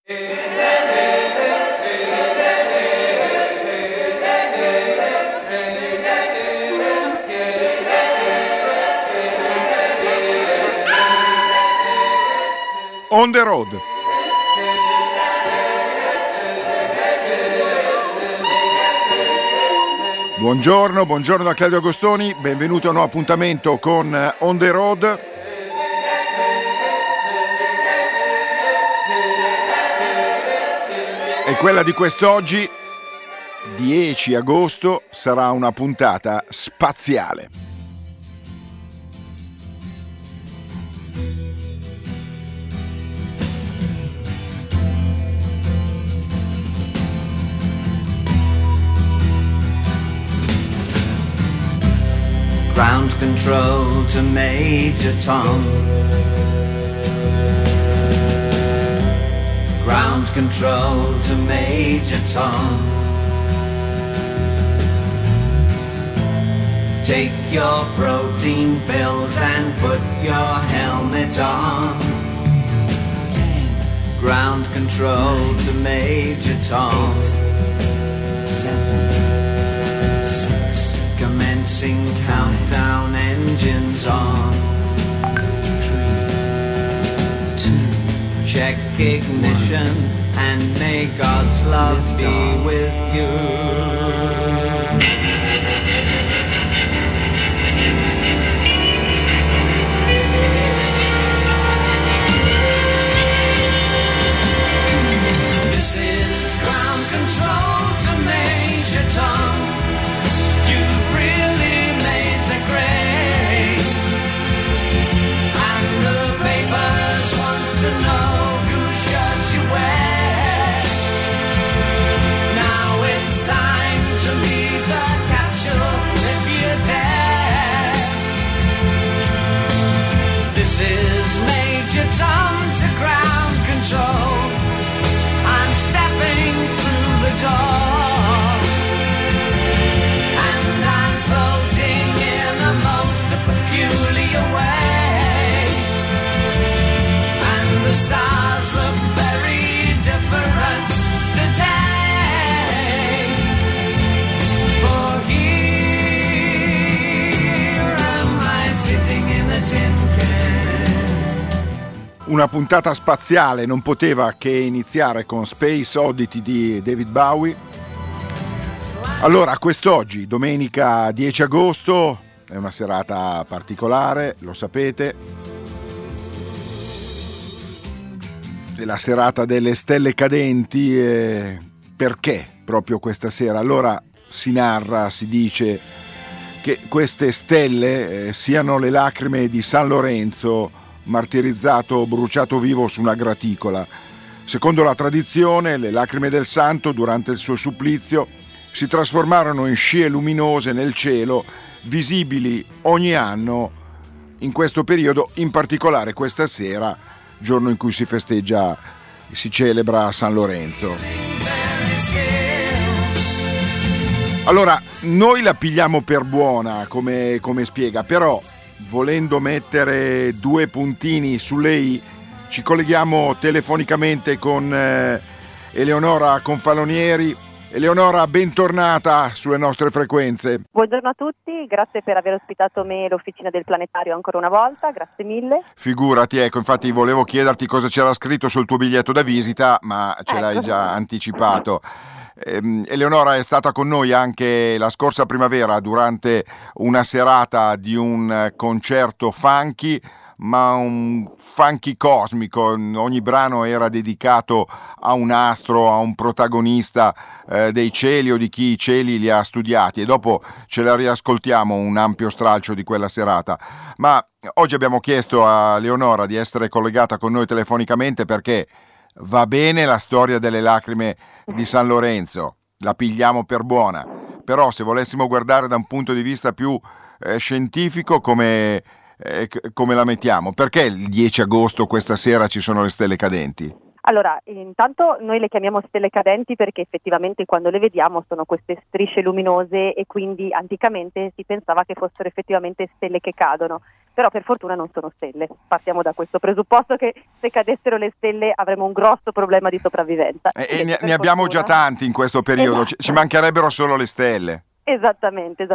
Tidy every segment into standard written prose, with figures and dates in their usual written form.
On the road. Buongiorno da Claudio Agostoni, benvenuti a un nuovo appuntamento con On the road. E quella di quest'oggi, 10 agosto, sarà una puntata spaziale. Ground control to Major Tom. Ground control to Major Tom. Take your protein pills and put your helmet on. 10. Ground control to Major Tom. 8, 7, 6. Commencing countdown, engines on. 3, 2. Check ignition and may God's love be with you. This is ground control to Major Tom. You've really made the grade, and the papers want to know whose shirts you wear. Now it's time to leave the capsule if you dare. This is Major Tom to ground control. I'm stepping through the door, and I'm floating in a most peculiar way, and the stars look very different today, for here am I sitting in a tin can. Una puntata spaziale non poteva che iniziare con Space Oddity di David Bowie. Allora, quest'oggi, domenica 10 agosto, è una serata particolare, lo sapete. È la serata delle stelle cadenti. Perché proprio questa sera? Allora si narra, si dice che queste stelle siano le lacrime di San Lorenzo, martirizzato, bruciato vivo su una graticola. Secondo la tradizione, le lacrime del santo durante il suo supplizio si trasformarono in scie luminose nel cielo, visibili ogni anno in questo periodo, in particolare questa sera, giorno in cui si festeggia, si celebra San Lorenzo. Allora, noi la pigliamo per buona, come spiega, però volendo mettere due puntini sulle i, ci colleghiamo telefonicamente con Eleonora Confalonieri. Eleonora, bentornata sulle nostre frequenze. Buongiorno a tutti, grazie per aver ospitato me e l'Officina del Planetario ancora una volta, grazie mille. Figurati, ecco, infatti volevo chiederti cosa c'era scritto sul tuo biglietto da visita, ma ce l'hai già anticipato. Eleonora è stata con noi anche la scorsa primavera durante una serata di un concerto funky, ma un funky cosmico. Ogni brano era dedicato a un astro, a un protagonista dei cieli o di chi i cieli li ha studiati, e dopo ce la riascoltiamo un ampio stralcio di quella serata. Ma oggi abbiamo chiesto a Eleonora di essere collegata con noi telefonicamente perché va bene la storia delle lacrime di San Lorenzo, la pigliamo per buona, però se volessimo guardare da un punto di vista più scientifico, come la mettiamo? Perché il 10 agosto questa sera ci sono le stelle cadenti? Allora, intanto noi le chiamiamo stelle cadenti perché effettivamente quando le vediamo sono queste strisce luminose, e quindi anticamente si pensava che fossero effettivamente stelle che cadono. però per fortuna non sono stelle. Partiamo da questo presupposto che se cadessero le stelle avremmo un grosso problema di sopravvivenza. E ne abbiamo già tanti in questo periodo, Esatto. ci mancherebbero solo le stelle. Esattamente.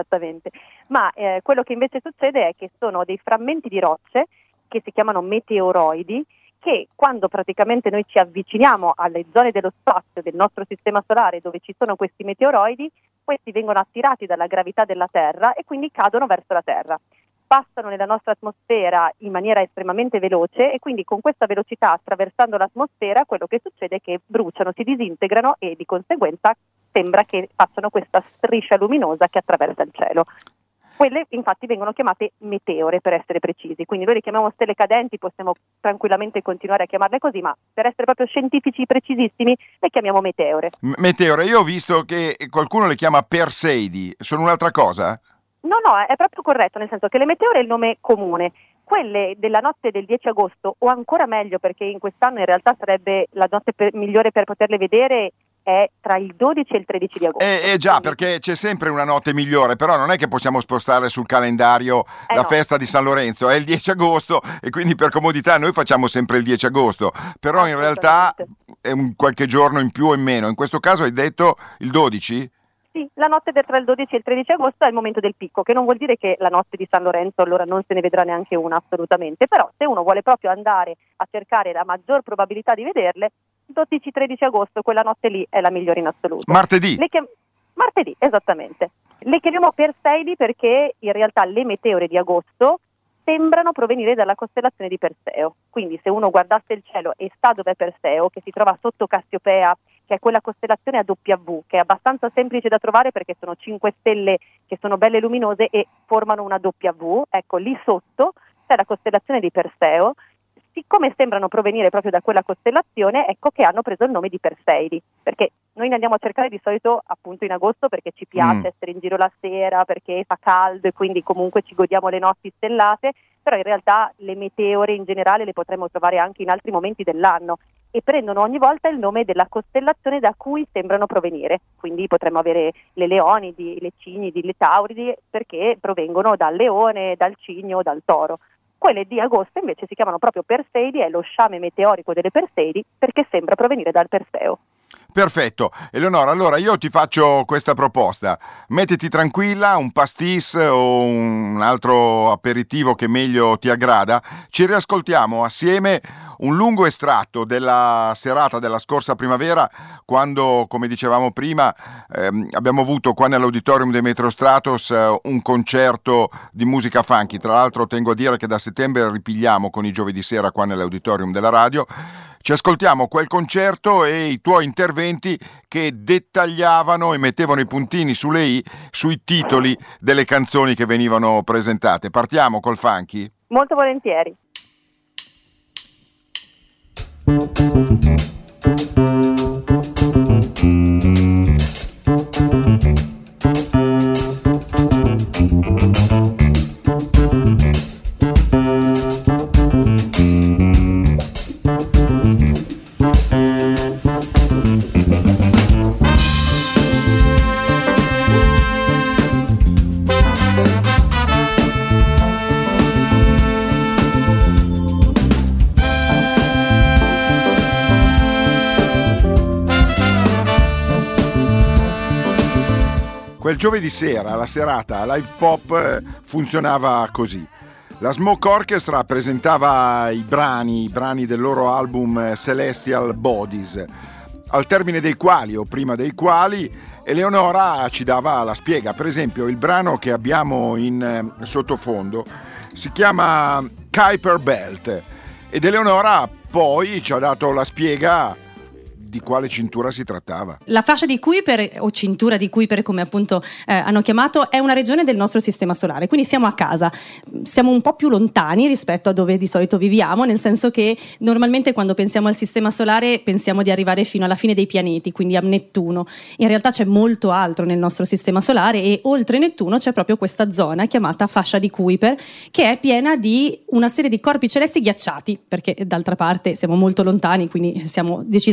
Ma quello che invece succede è che sono dei frammenti di rocce che si chiamano meteoroidi, che quando praticamente noi ci avviciniamo alle zone dello spazio del nostro sistema solare dove ci sono questi meteoroidi, questi vengono attirati dalla gravità della Terra e quindi cadono verso la Terra. Passano nella nostra atmosfera in maniera estremamente veloce e quindi con questa velocità attraversando l'atmosfera quello che succede è che bruciano, si disintegrano e di conseguenza sembra che facciano questa striscia luminosa che attraversa il cielo. Quelle infatti vengono chiamate meteore per essere precisi, quindi noi le chiamiamo stelle cadenti, possiamo tranquillamente continuare a chiamarle così, ma per essere proprio scientifici precisissimi le chiamiamo meteore. Meteore, io ho visto che qualcuno le chiama Perseidi, sono un'altra cosa? No, è proprio corretto, nel senso che le meteore è il nome comune. Quelle della notte del 10 agosto, o ancora meglio perché in quest'anno in realtà sarebbe la notte migliore per poterle vedere, è tra il 12 e il 13 di agosto. Già, perché c'è sempre una notte migliore, però non è che possiamo spostare sul calendario la no. festa di San Lorenzo, è il 10 agosto e quindi per comodità noi facciamo sempre il 10 agosto, però in realtà è qualche giorno in più o in meno. In questo caso hai detto il 12? Sì, la notte tra il 12 e il 13 agosto è il momento del picco, che non vuol dire che la notte di San Lorenzo allora non se ne vedrà neanche una assolutamente, però se uno vuole proprio andare a cercare la maggior probabilità di vederle, 12-13 agosto, quella notte lì è la migliore in assoluto. Martedì? Martedì, esattamente. Le chiamiamo Perseidi perché in realtà le meteore di agosto sembrano provenire dalla costellazione di Perseo. Quindi se uno guardasse il cielo e sa dov'è Perseo, che si trova sotto Cassiopea, che è quella costellazione a W, che è abbastanza semplice da trovare perché sono 5 stelle che sono belle luminose e formano una W, ecco lì sotto c'è la costellazione di Perseo. Siccome sembrano provenire proprio da quella costellazione, ecco che hanno preso il nome di Perseidi, perché noi ne andiamo a cercare di solito appunto in agosto perché ci piace essere in giro la sera, perché fa caldo e quindi comunque ci godiamo le notti stellate, però in realtà le meteore in generale le potremmo trovare anche in altri momenti dell'anno e prendono ogni volta il nome della costellazione da cui sembrano provenire, quindi potremmo avere le Leonidi, le Cignidi, le Tauridi, perché provengono dal leone, dal cigno o dal toro. Quelle di agosto invece si chiamano proprio Perseidi, è lo sciame meteorico delle Perseidi perché sembra provenire dal Perseo. Perfetto, Eleonora, allora io ti faccio questa proposta, mettiti tranquilla, un pastis o un altro aperitivo che meglio ti aggrada, ci riascoltiamo assieme un lungo estratto della serata della scorsa primavera quando, come dicevamo prima, abbiamo avuto qua nell'auditorium dei Metro Stratos un concerto di musica funky. Tra l'altro tengo a dire che da settembre ripigliamo con i giovedì sera qua nell'auditorium della radio. Ci ascoltiamo quel concerto e i tuoi interventi che dettagliavano e mettevano i puntini sulle i sui titoli delle canzoni che venivano presentate. Partiamo col funky? Molto volentieri. Quel giovedì sera la serata live pop funzionava così. La Smoke Orchestra presentava i brani del loro album Celestial Bodies, al termine dei quali o prima dei quali Eleonora ci dava la spiega. Per esempio il brano che abbiamo in sottofondo si chiama Kuiper Belt ed Eleonora poi ci ha dato la spiega di quale cintura si trattava. La fascia di Kuiper, o cintura di Kuiper come appunto hanno chiamato, è una regione del nostro sistema solare, quindi siamo a casa, siamo un po' più lontani rispetto a dove di solito viviamo, nel senso che normalmente quando pensiamo al sistema solare pensiamo di arrivare fino alla fine dei pianeti, quindi a Nettuno. In realtà c'è molto altro nel nostro sistema solare e oltre Nettuno c'è proprio questa zona chiamata fascia di Kuiper, che è piena di una serie di corpi celesti ghiacciati, perché d'altra parte siamo molto lontani, quindi siamo decisamente molto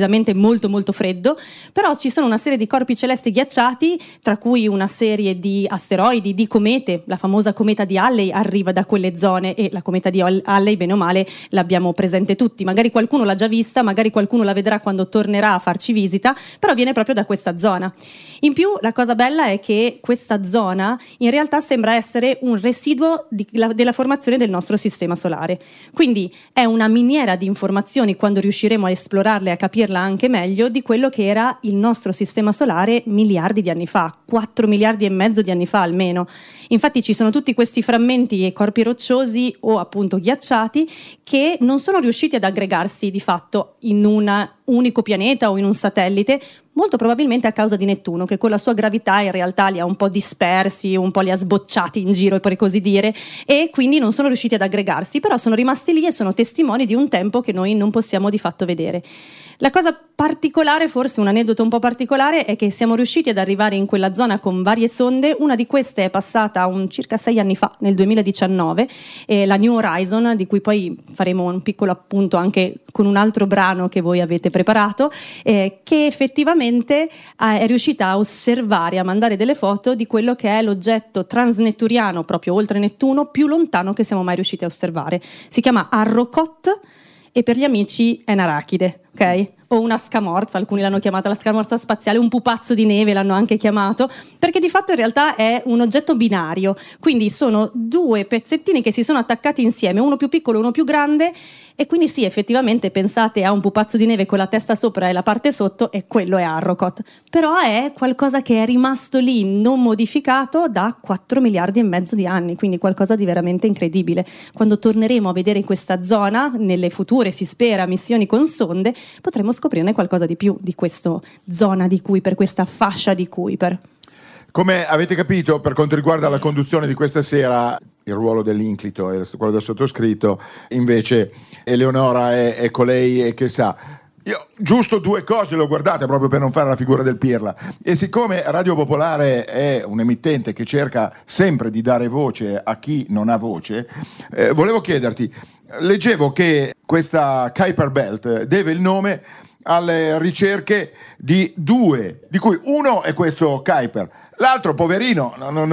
molto molto freddo, però ci sono una serie di corpi celesti ghiacciati, tra cui una serie di asteroidi, di comete. La famosa cometa di Halley arriva da quelle zone, e la cometa di Halley, bene o male, l'abbiamo presente tutti. Magari qualcuno l'ha già vista, magari qualcuno la vedrà quando tornerà a farci visita, però viene proprio da questa zona. In più, la cosa bella è che questa zona in realtà sembra essere un residuo della formazione del nostro sistema solare. Quindi è una miniera di informazioni, quando riusciremo a esplorarla e a capirla anche meglio, di quello che era il nostro sistema solare miliardi di anni fa, 4 miliardi e mezzo di anni fa almeno. Infatti ci sono tutti questi frammenti e corpi rocciosi o appunto ghiacciati che non sono riusciti ad aggregarsi di fatto in un unico pianeta o in un satellite, molto probabilmente a causa di Nettuno, che con la sua gravità in realtà li ha un po' dispersi, un po' li ha sbocciati in giro, per così dire, e quindi non sono riusciti ad aggregarsi, però sono rimasti lì e sono testimoni di un tempo che noi non possiamo di fatto vedere. La cosa particolare, forse un aneddoto un po' particolare, è che siamo riusciti ad arrivare in quella zona con varie sonde. Una di queste è passata circa 6 anni fa, nel 2019, la New Horizon, di cui poi faremo un piccolo appunto anche con un altro brano che voi avete preparato, che effettivamente è riuscita a osservare, a mandare delle foto di quello che è l'oggetto transnetturiano, proprio oltre Nettuno, più lontano che siamo mai riusciti a osservare. Si chiama Arrokoth e per gli amici è un'arachide, ok? O una scamorza, alcuni l'hanno chiamata la scamorza spaziale, un pupazzo di neve l'hanno anche chiamato, perché di fatto in realtà è un oggetto binario, quindi sono 2 pezzettini che si sono attaccati insieme, uno più piccolo e uno più grande, e quindi sì, effettivamente pensate a un pupazzo di neve con la testa sopra e la parte sotto, e quello è Arrokoth, però è qualcosa che è rimasto lì non modificato da 4 miliardi e mezzo di anni, quindi qualcosa di veramente incredibile. Quando torneremo a vedere questa zona nelle future, si spera, missioni con sonde, potremo scoprirne qualcosa di più di questa zona di Kuiper, questa fascia di Kuiper. Come avete capito, per quanto riguarda la conduzione di questa sera, il ruolo dell'inclito e quello del sottoscritto, invece Eleonora è colei che sa. Io giusto 2 cose le ho guardate proprio per non fare la figura del pirla, e siccome Radio Popolare è un emittente che cerca sempre di dare voce a chi non ha voce, volevo chiederti, leggevo che questa Kuiper Belt deve il nome alle ricerche di 2, di cui uno è questo Kuiper, l'altro poverino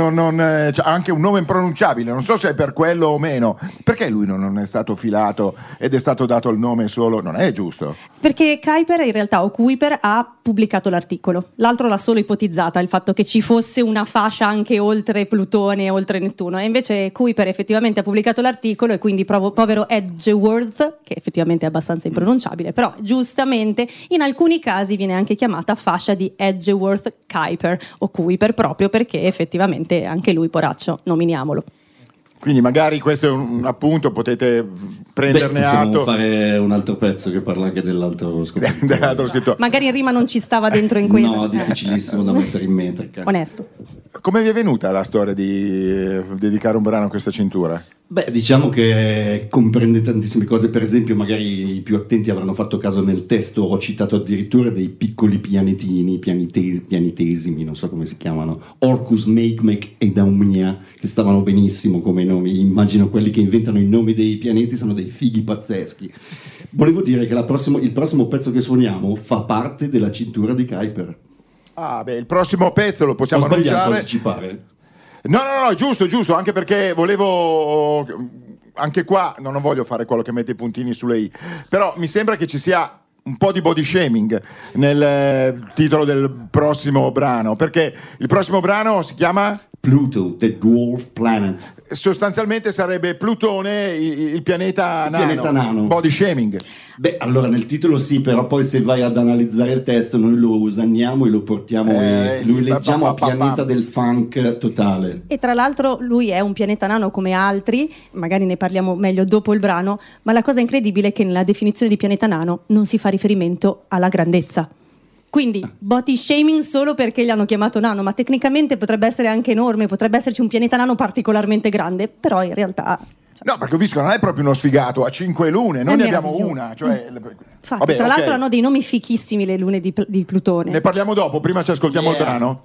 ha anche un nome impronunciabile, non so se è per quello o meno. Perché lui non è stato filato ed è stato dato il nome solo? Non è giusto. Perché Kuiper in realtà, o Kuiper, ha pubblicato l'articolo, l'altro l'ha solo ipotizzata, il fatto che ci fosse una fascia anche oltre Plutone e oltre Nettuno, e invece Kuiper effettivamente ha pubblicato l'articolo, e quindi povero Edgeworth, che effettivamente è abbastanza impronunciabile, però giustamente in alcuni casi viene anche chiamata fascia di Edgeworth Kuiper o Kuiper, proprio perché effettivamente anche lui, poraccio, nominiamolo. Quindi magari questo è un appunto, potete prenderne atto. Possiamo fare un altro pezzo che parla anche dell'altro scrittore. Magari in rima non ci stava dentro in questo. No, difficilissimo da mettere in metrica. Onesto. Come vi è venuta la storia di dedicare un brano a questa cintura? Beh, diciamo che comprende tantissime cose. Per esempio, magari i più attenti avranno fatto caso, nel testo ho citato addirittura dei piccoli pianetini, pianetesimi, non so come si chiamano, Orcus, Makemake e Daumnia, che stavano benissimo come nomi. Immagino quelli che inventano i nomi dei pianeti sono dei fighi pazzeschi. Volevo dire che il prossimo pezzo che suoniamo fa parte della cintura di Kuiper. Ah, beh, il prossimo pezzo lo possiamo anticipare. No, giusto, anche perché volevo, anche qua non voglio fare quello che mette i puntini sulle i, però mi sembra che ci sia un po' di body shaming nel titolo del prossimo brano, perché il prossimo brano si chiama Pluto, the Dwarf Planet. Sostanzialmente sarebbe Plutone, il pianeta nano. Body shaming. Beh, allora nel titolo sì, però poi se vai ad analizzare il testo noi lo usanniamo e lo portiamo noi leggiamo a pianeta del funk totale. E tra l'altro lui è un pianeta nano come altri, magari ne parliamo meglio dopo il brano, ma la cosa incredibile è che nella definizione di pianeta nano non si fa riferimento alla grandezza. Quindi body shaming solo perché gli hanno chiamato nano, ma tecnicamente potrebbe essere anche enorme, potrebbe esserci un pianeta nano particolarmente grande, però in realtà... No, perché ho visto che non è proprio uno sfigato, ha 5 lune, noi ne abbiamo una. Cioè... Infatti, tra l'altro hanno dei nomi fichissimi le lune di Plutone. Ne parliamo dopo, prima ci ascoltiamo il brano.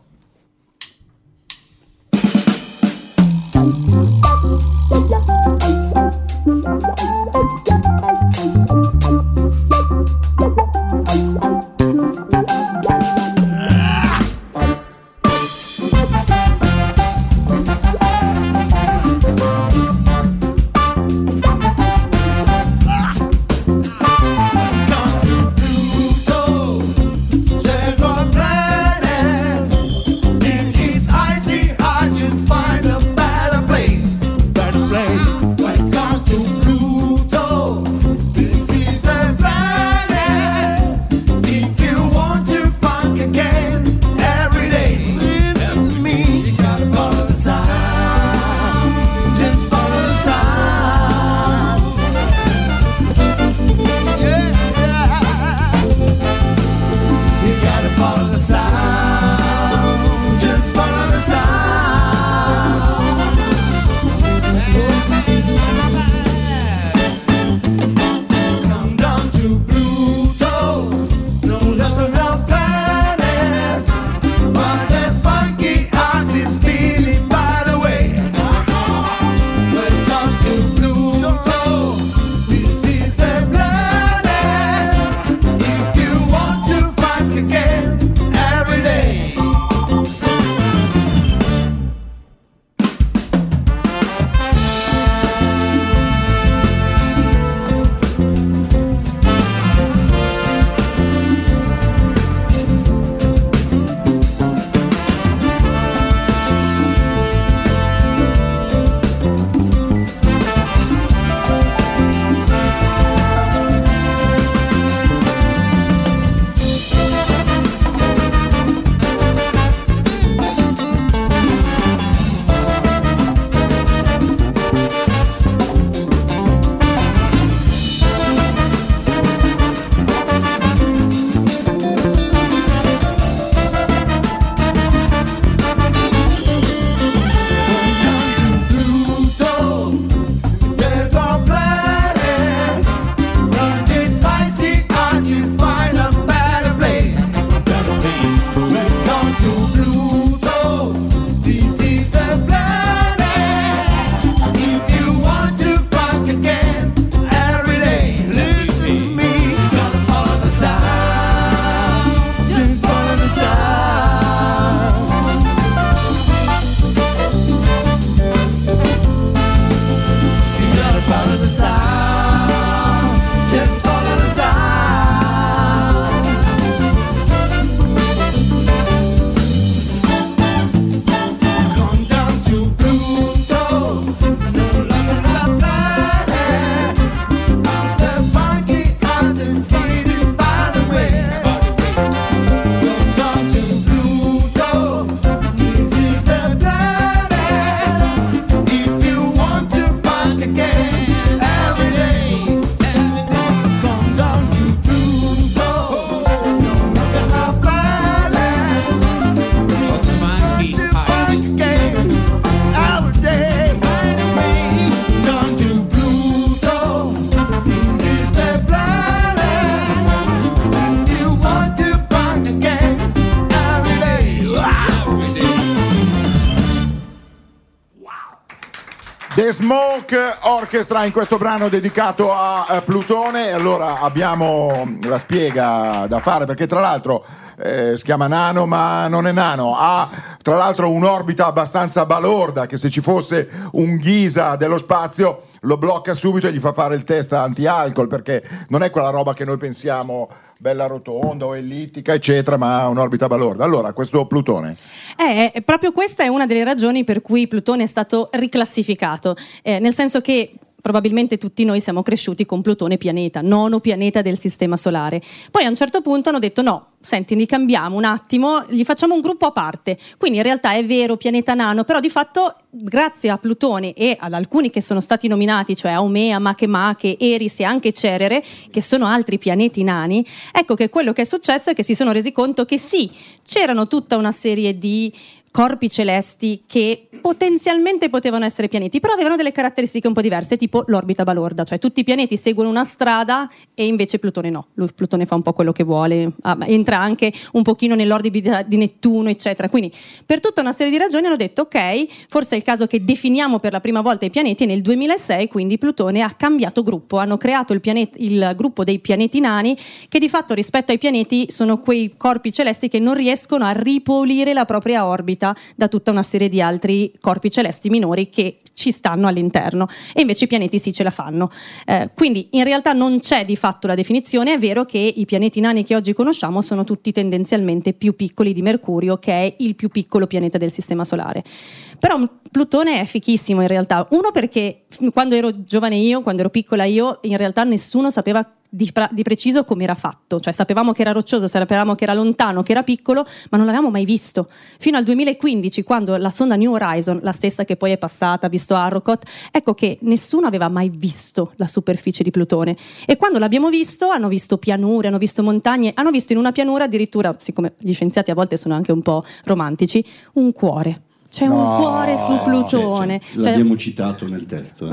The Smoke Orchestra in questo brano dedicato a Plutone. Allora abbiamo la spiega da fare, perché tra l'altro si chiama nano ma non è nano, ha tra l'altro un'orbita abbastanza balorda che se ci fosse un Ghisa dello spazio lo blocca subito e gli fa fare il test anti-alcol, perché non è quella roba che noi pensiamo bella rotonda o ellittica eccetera, ma ha un'orbita balorda. Allora questo Plutone proprio questa è una delle ragioni per cui Plutone è stato riclassificato, nel senso che probabilmente tutti noi siamo cresciuti con Plutone pianeta, nono pianeta del sistema solare. Poi a un certo punto hanno detto no, senti, li cambiamo un attimo, gli facciamo un gruppo a parte. Quindi in realtà è vero pianeta nano, però di fatto grazie a Plutone e ad alcuni che sono stati nominati, cioè Haumea, Makemake, Eris e anche Cerere, che sono altri pianeti nani, ecco che quello che è successo è che si sono resi conto che sì, c'erano tutta una serie di corpi celesti che potenzialmente potevano essere pianeti, però avevano delle caratteristiche un po' diverse, tipo l'orbita balorda, cioè tutti i pianeti seguono una strada e invece Plutone no. Plutone fa un po' quello che vuole, entra anche un pochino nell'orbita di Nettuno eccetera, quindi per tutta una serie di ragioni hanno detto ok, forse è il caso che definiamo per la prima volta i pianeti, e nel 2006 quindi Plutone ha cambiato gruppo, hanno creato il gruppo dei pianeti nani, che di fatto rispetto ai pianeti sono quei corpi celesti che non riescono a ripulire la propria orbita da tutta una serie di altri corpi celesti minori che ci stanno all'interno, e invece i pianeti sì ce la fanno, quindi in realtà non c'è di fatto la definizione. È vero che i pianeti nani che oggi conosciamo sono tutti tendenzialmente più piccoli di Mercurio, che è il più piccolo pianeta del sistema solare. Però Plutone è fichissimo in realtà, uno perché quando ero giovane io, quando ero piccola io, in realtà nessuno sapeva di preciso come era fatto, cioè sapevamo che era roccioso, sapevamo che era lontano, che era piccolo, ma non l'avevamo mai visto fino al 2015, quando la sonda New Horizon, la stessa che poi è passata, ha visto Arrokoth, ecco che nessuno aveva mai visto la superficie di Plutone, e quando l'abbiamo visto hanno visto pianure, hanno visto montagne, hanno visto in una pianura addirittura, siccome gli scienziati a volte sono anche un po' romantici, un cuore. C'è un cuore su Plutone. L'abbiamo citato nel testo.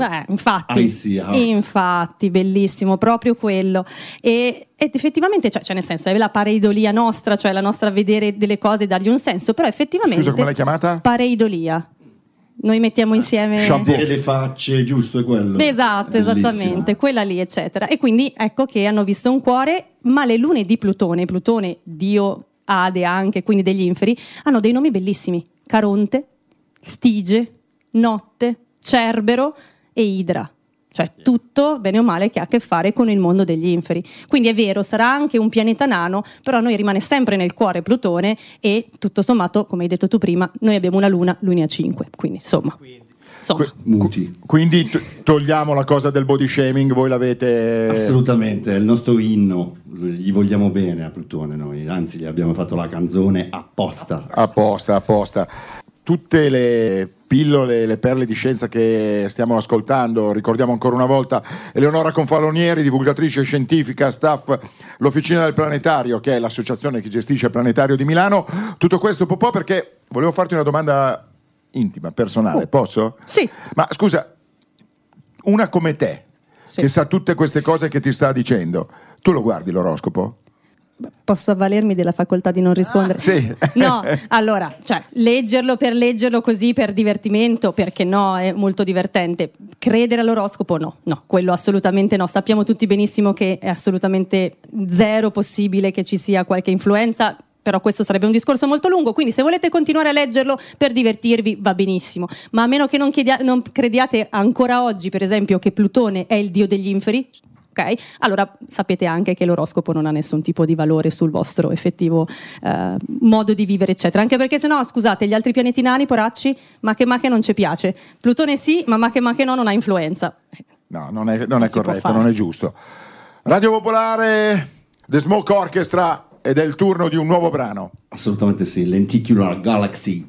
Infatti, bellissimo, proprio quello. Ed effettivamente, cioè nel senso, è la pareidolia nostra, cioè la nostra vedere delle cose e dargli un senso, però effettivamente... Scusa, come l'hai chiamata? Pareidolia. Noi mettiamo insieme... Vedere le facce, giusto, è quello. Esatto, bellissimo. Esattamente, quella lì, eccetera. E quindi ecco che hanno visto un cuore, ma le lune di Plutone, Dio, Ade anche, quindi degli inferi, hanno dei nomi bellissimi. Caronte, Stige, Notte, Cerbero e Idra. Cioè tutto, bene o male, che ha a che fare con il mondo degli inferi. Quindi è vero, sarà anche un pianeta nano, però a noi rimane sempre nel cuore Plutone, e tutto sommato, come hai detto tu prima, noi abbiamo una luna, lui ne ha 5. Quindi insomma. Muti. Quindi togliamo la cosa del body shaming, voi l'avete... Assolutamente, è il nostro inno, gli vogliamo bene a Plutone noi, anzi gli abbiamo fatto la canzone apposta. Apposta. Tutte le pillole, le perle di scienza che stiamo ascoltando, ricordiamo ancora una volta Eleonora Confalonieri, divulgatrice scientifica, staff l'Officina del Planetario, che è l'associazione che gestisce il Planetario di Milano. Tutto questo Popò, perché volevo farti una domanda intima, personale, posso? Sì. Ma scusa, una come te, che sa tutte queste cose che ti sta dicendo, tu lo guardi l'oroscopo? Posso avvalermi della facoltà di non rispondere? Sì. No, allora, cioè, leggerlo per leggerlo così per divertimento, perché no, è molto divertente. Credere all'oroscopo no, quello assolutamente no. Sappiamo tutti benissimo che è assolutamente zero possibile che ci sia qualche influenza, però questo sarebbe un discorso molto lungo, quindi se volete continuare a leggerlo per divertirvi va benissimo, ma a meno che non crediate ancora oggi, per esempio, che Plutone è il dio degli inferi, ok? Allora sapete anche che l'oroscopo non ha nessun tipo di valore sul vostro effettivo modo di vivere, eccetera. Anche perché sennò, scusate, gli altri pianeti nani, poracci, ma che non ci piace. Plutone sì, ma che no, non ha influenza. No, non è corretto, non è giusto. Radio Popolare, The Smoke Orchestra, ed è il turno di un nuovo brano. Assolutamente sì, Lenticular Galaxy.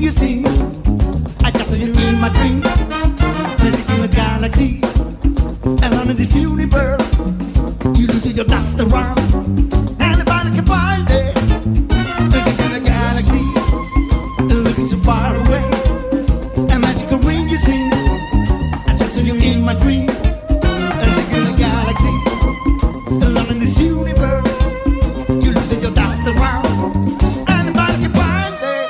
you sing. I just saw you in my dream. Music in the galaxy, and under this universe, you lose your dust around. Anybody can find it. Music in the galaxy, and looking so far away. A magical ring you sing. I just saw you in my dream. Music in the galaxy, and under this universe, you lose your dust around. Anybody can find it.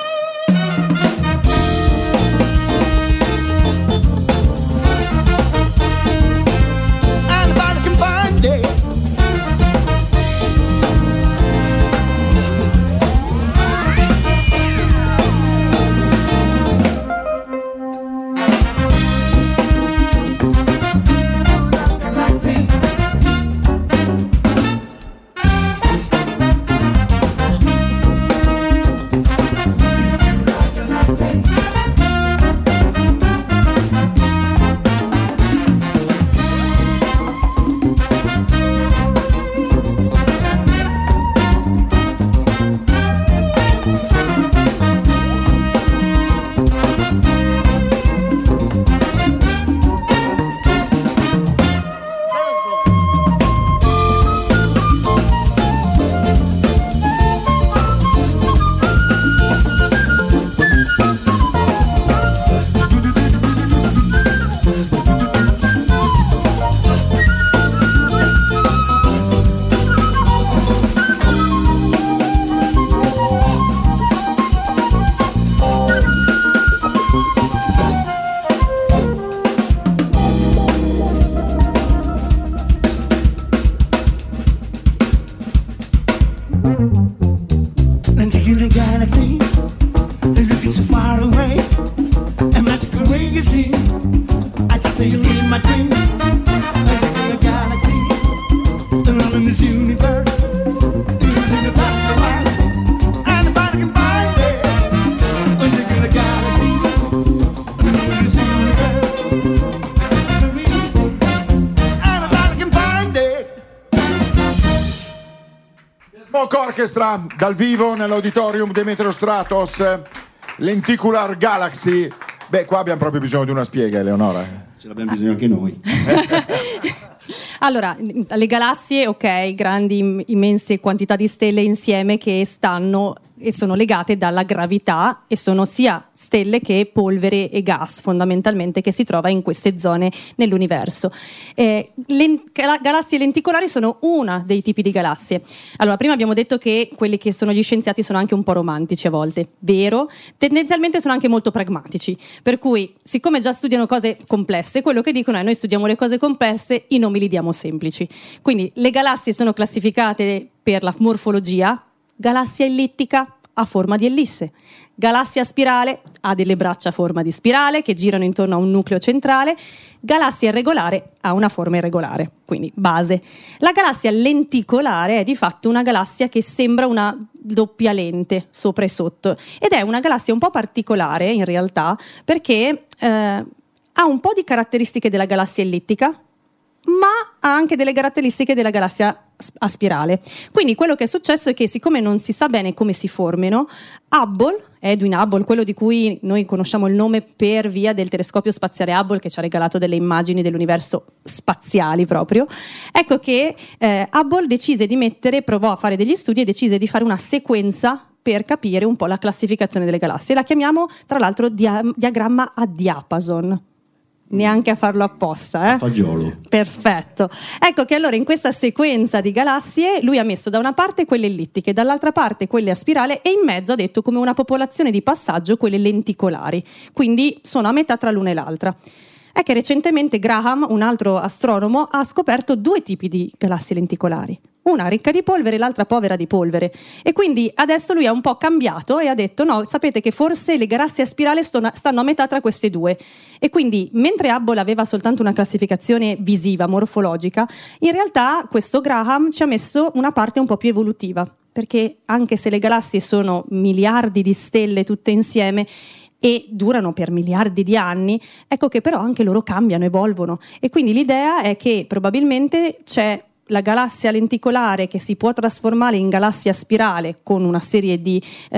Anybody can find it. Dancing in the galaxy, they're looking so far away. A magical ring you see. I just say you in my dream. Dancing in the galaxy, alone in this universe. Losing the dust around. Anybody can find it. Dancing in the galaxy, alone in this universe. Anybody can find it. Smoke Orchestra dal vivo nell'auditorium Demetrio Stratos, Lenticular Galaxy. Beh, qua abbiamo proprio bisogno di una spiega, Eleonora. Ce l'abbiamo bisogno anche noi. Allora, le galassie, ok, grandi, immense quantità di stelle insieme che stanno e sono legate dalla gravità e sono sia stelle che polvere e gas fondamentalmente che si trova in queste zone nell'universo. Galassie lenticolari sono una dei tipi di galassie. Allora, prima abbiamo detto che quelli che sono gli scienziati sono anche un po' romantici a volte, vero? Tendenzialmente sono anche molto pragmatici, per cui siccome già studiano cose complesse, quello che dicono è noi studiamo le cose complesse, i nomi li diamo semplici. Quindi le galassie sono classificate per la morfologia. Galassia ellittica ha forma di ellisse, galassia spirale ha delle braccia a forma di spirale che girano intorno a un nucleo centrale, galassia irregolare ha una forma irregolare, quindi base. La galassia lenticolare è di fatto una galassia che sembra una doppia lente sopra e sotto ed è una galassia un po' particolare in realtà perché ha un po' di caratteristiche della galassia ellittica, ma ha anche delle caratteristiche della galassia a spirale. Quindi quello che è successo è che siccome non si sa bene come si formino, Edwin Hubble, quello di cui noi conosciamo il nome per via del telescopio spaziale Hubble che ci ha regalato delle immagini dell'universo spaziali proprio, ecco che Hubble provò a fare degli studi e decise di fare una sequenza per capire un po' la classificazione delle galassie. La chiamiamo tra l'altro diagramma a diapason. Neanche a farlo apposta, A fagiolo. Perfetto. Ecco che allora in questa sequenza di galassie lui ha messo da una parte quelle ellittiche, dall'altra parte quelle a spirale e in mezzo ha detto come una popolazione di passaggio quelle lenticolari, quindi sono a metà tra l'una e l'altra. È che recentemente Graham, un altro astronomo, ha scoperto due tipi di galassie lenticolari. Una ricca di polvere e l'altra povera di polvere. E quindi adesso lui ha un po' cambiato e ha detto no, sapete che forse le galassie a spirale stanno a metà tra queste due. E quindi mentre Hubble aveva soltanto una classificazione visiva, morfologica, in realtà questo Graham ci ha messo una parte un po' più evolutiva. Perché anche se le galassie sono miliardi di stelle tutte insieme e durano per miliardi di anni, ecco che però anche loro cambiano, evolvono. E quindi l'idea è che probabilmente c'è la galassia lenticolare che si può trasformare in galassia spirale con una serie di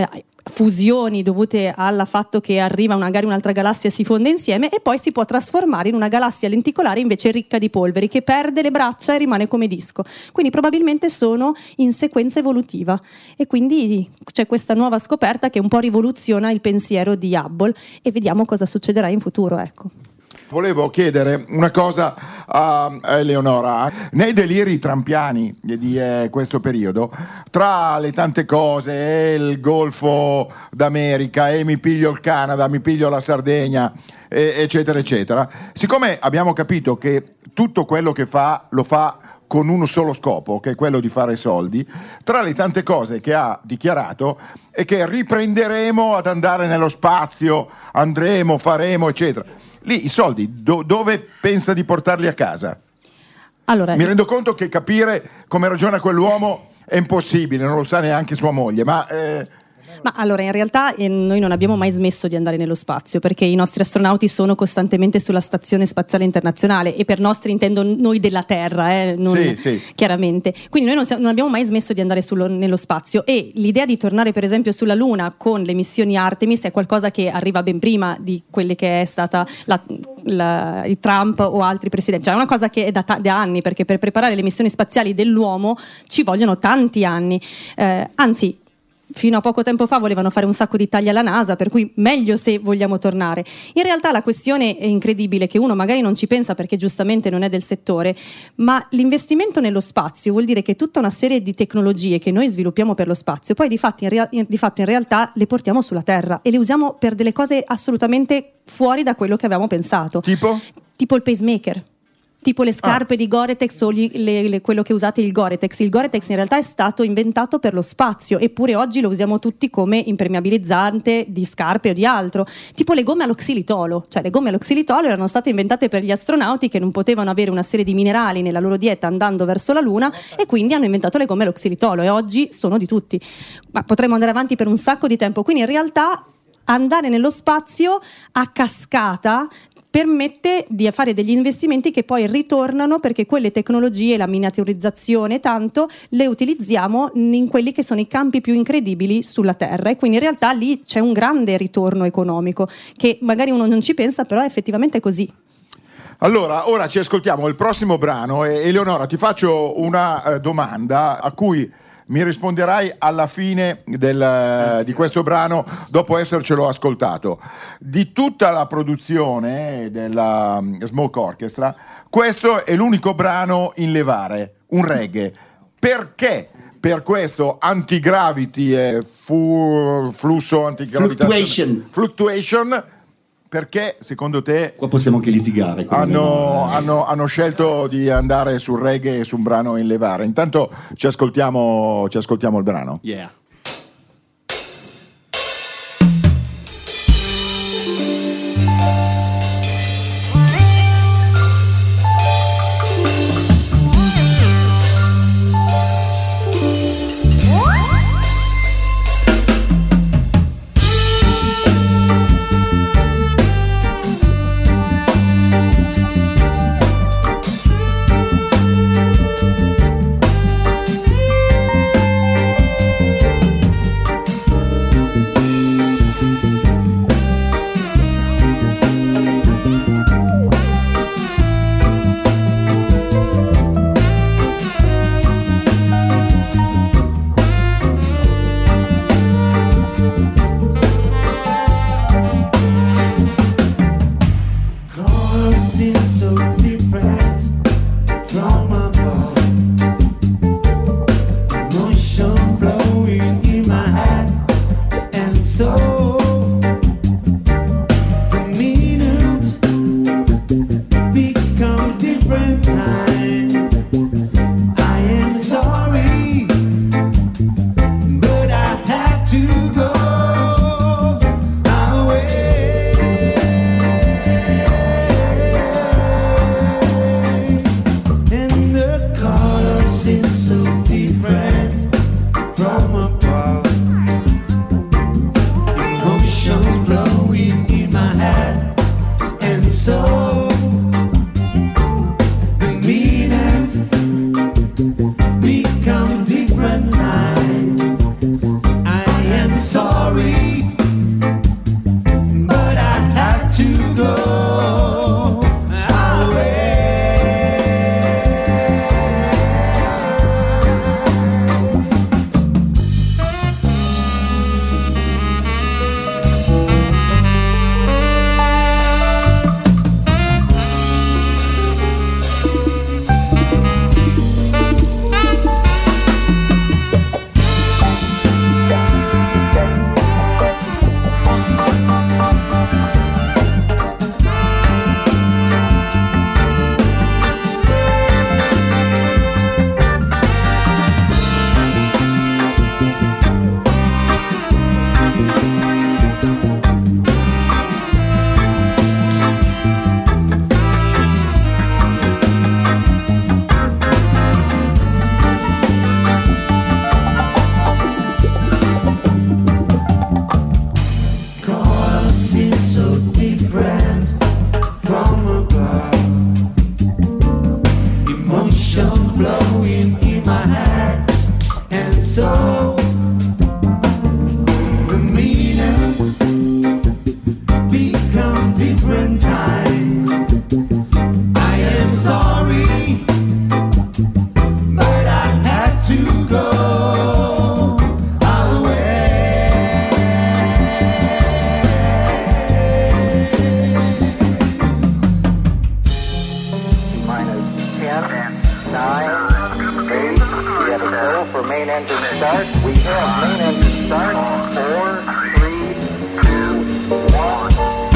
fusioni dovute al fatto che arriva magari un'altra galassia e si fonde insieme, e poi si può trasformare in una galassia lenticolare invece ricca di polveri, che perde le braccia e rimane come disco. Quindi probabilmente sono in sequenza evolutiva, e quindi c'è questa nuova scoperta che un po' rivoluziona il pensiero di Hubble, e vediamo cosa succederà in futuro, ecco. Volevo chiedere una cosa a Eleonora. Nei deliri trampiani di questo periodo, tra le tante cose, il Golfo d'America, e mi piglio il Canada, mi piglio la Sardegna, eccetera eccetera, siccome abbiamo capito che tutto quello che fa lo fa con un solo scopo, che è quello di fare soldi, tra le tante cose che ha dichiarato è che riprenderemo ad andare nello spazio, andremo, faremo, eccetera. Lì i soldi dove pensa di portarli a casa? Allora, mi rendo conto che capire come ragiona quell'uomo è impossibile, non lo sa neanche sua moglie, ma allora in realtà noi non abbiamo mai smesso di andare nello spazio, perché i nostri astronauti sono costantemente sulla Stazione Spaziale Internazionale, e per nostri intendo noi della Terra, non sì. chiaramente. Quindi noi non abbiamo mai smesso di andare nello spazio, e l'idea di tornare per esempio sulla Luna con le missioni Artemis è qualcosa che arriva ben prima di quelle che è stata il Trump o altri presidenti. Cioè è una cosa che è da anni, perché per preparare le missioni spaziali dell'uomo ci vogliono tanti anni, anzi fino a poco tempo fa volevano fare un sacco di tagli alla NASA, per cui meglio se vogliamo tornare. In realtà la questione è incredibile, che uno magari non ci pensa perché giustamente non è del settore, ma l'investimento nello spazio vuol dire che tutta una serie di tecnologie che noi sviluppiamo per lo spazio poi di fatto in realtà le portiamo sulla Terra e le usiamo per delle cose assolutamente fuori da quello che avevamo pensato. Tipo il pacemaker, tipo le scarpe di Gore-Tex o quello che usate, il Gore-Tex. Il Gore-Tex in realtà è stato inventato per lo spazio, eppure oggi lo usiamo tutti come impermeabilizzante di scarpe o di altro. Tipo le gomme all'oxilitolo, cioè le gomme all'oxilitolo erano state inventate per gli astronauti che non potevano avere una serie di minerali nella loro dieta andando verso la Luna, e quindi hanno inventato le gomme all'oxilitolo, e oggi sono di tutti. Ma potremmo andare avanti per un sacco di tempo. Quindi in realtà andare nello spazio a cascata permette di fare degli investimenti che poi ritornano, perché quelle tecnologie, la miniaturizzazione tanto, le utilizziamo in quelli che sono i campi più incredibili sulla Terra, e quindi in realtà lì c'è un grande ritorno economico che magari uno non ci pensa, però è effettivamente così. Allora, ora ci ascoltiamo il prossimo brano, e Eleonora, ti faccio una domanda a cui mi risponderai alla fine di questo brano, dopo essercelo ascoltato. Di tutta la produzione della Smoke Orchestra, questo è l'unico brano in levare, un reggae. Perché per questo anti-gravity e flusso fluctuation, perché secondo te qua possiamo anche litigare, hanno scelto di andare sul reggae e su un brano in levare? Intanto ci ascoltiamo il brano. Yeah. Sorry. different from above. Emotions blowing in my heart, and so the meaning becomes different time. I am sorry, but I had to go away. Minus 10, 9, 8. We have a go for main engine start. We have main engine start. 4, 3, 2, 1.